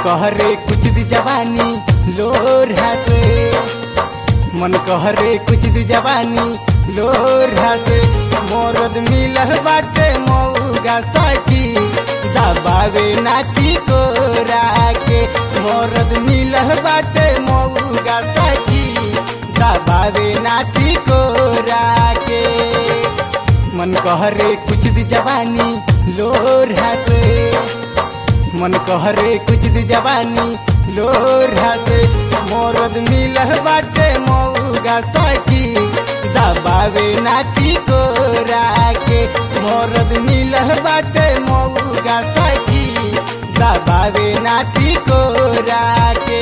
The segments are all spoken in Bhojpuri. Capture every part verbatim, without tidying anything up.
कहरे कुछ दी जवानी लोढ़ा से, मन कहरे कुछ दी जवानी लोढ़ा से। मोरद मिलह बाटे मऊगा सखी दबावे नाती को राके। मोरद मिलह बाटे मऊगा सखी दबावे नाती को राके। मन कहरे कुछ दी जवानी लोढ़ा से, मन कहरे कुछ दी जवानी लोढ़ा से। मोरद मिलह बाटे मऊगा सखी दबावे नाती को राके। मोरद मिलह बाटे मऊगा सखी दबावे नाती को राके।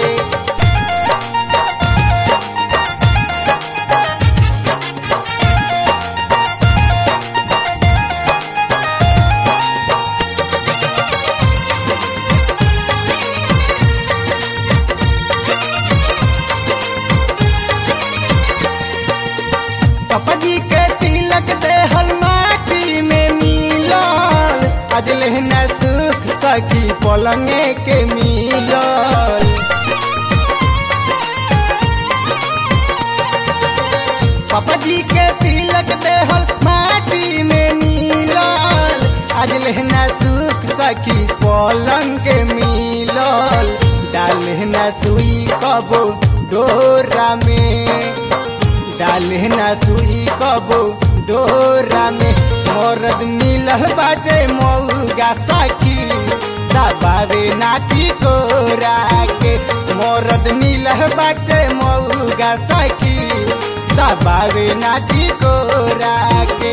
पापा जी के तिलक देहल माटी में मिलल, आज लेहना सुख सखी पलंगे के मिलल। पापा जी के तिलक देहल माटी में मिलल, आज लेहना सुख सखी पलंग के मिलल। डालना सुई कबो डोरा में, डालना सुई कबो डोरा में। मोरद मिलह बाटे मऊगा सखी दबावे नाती को राके। मोरद मिलह बाटे मऊगा सखी दबावे नाती को राके।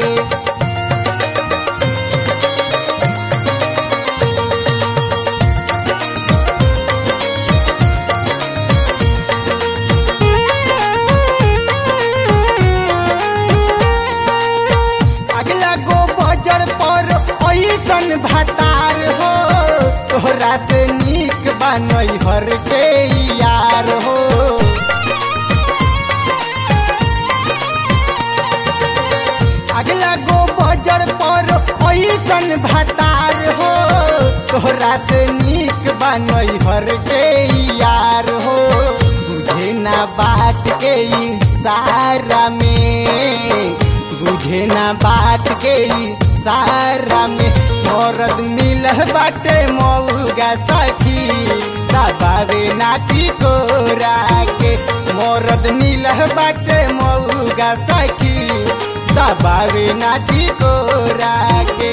ऐसन भतार हो तोहरा से नीक बनई हर के यार हो। अगला गो बजर पर ऐसन भतार हो तोहरा से नीक बनई हर के यार हो। बुझे ना बात के सारा में, बुझे ना बात के सारा में। मोरद मिलह बाटे मऊगा सखी दबावे नाती को राके। मोरद मिलह बाटे मऊगा सखी दबावे नाती को राके।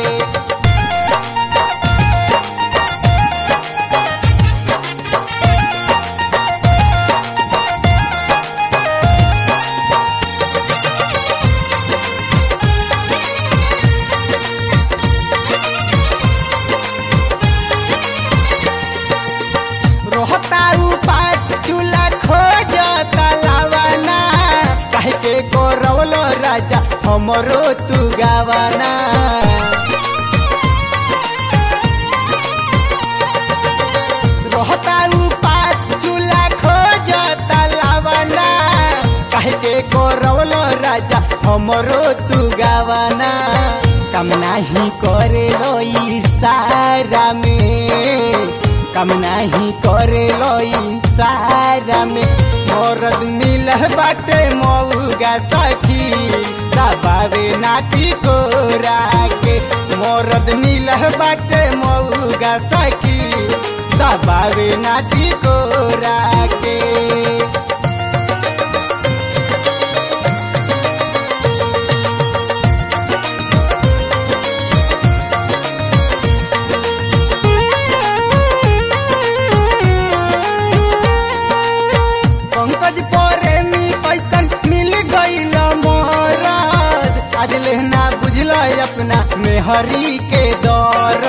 चूल्हा खोज तलावाना कहे के गोरवल राजा हमरो तू गावाना। रहता उपास चूल्हा खोज तलावाना कहे के गोरवल राजा हमरो तू गावाना। कम नाही करे लोई सारा में, कम नाही करे लोई सारा में। मोरद मिलह बाटे मऊगा सखी दबावे नाती को राके। मोरद मिलह बाटे मऊगा सखी दबावे नाती को राके। आज लेहना बुझल अपना मेहरी के दौर।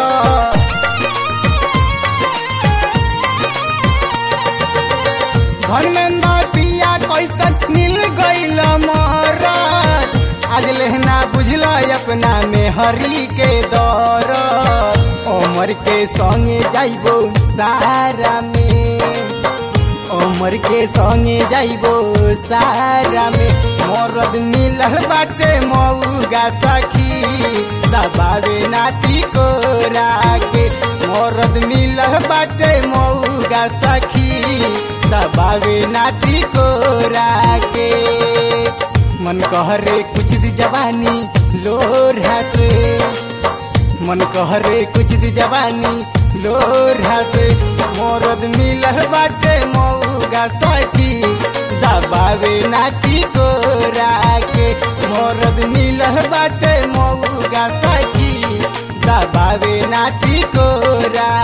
धर्मेंद्र पिया कैसन मिल गईल मरद। आज लेहना बुझल अपना मेहरी के दौर। उमर के संगे जाइबो सारा में, उमर के संगे जाइबो सारा में। मोरद मिलल बाटे मऊगा सखी दबावे नाटी को राके मरद मिलह बाटे मऊगा सखी दबावे नाटी को राके मन कहरे कुछ दी जवानी लोढ़ा से मन कहरे कुछ दी जवानी लोढ़ा से मरद मिलह बाटे मऊगा सखी दबावे नाटी को राके मरद मिलह बाटे मऊगा सखी दबावे नाटी को राके।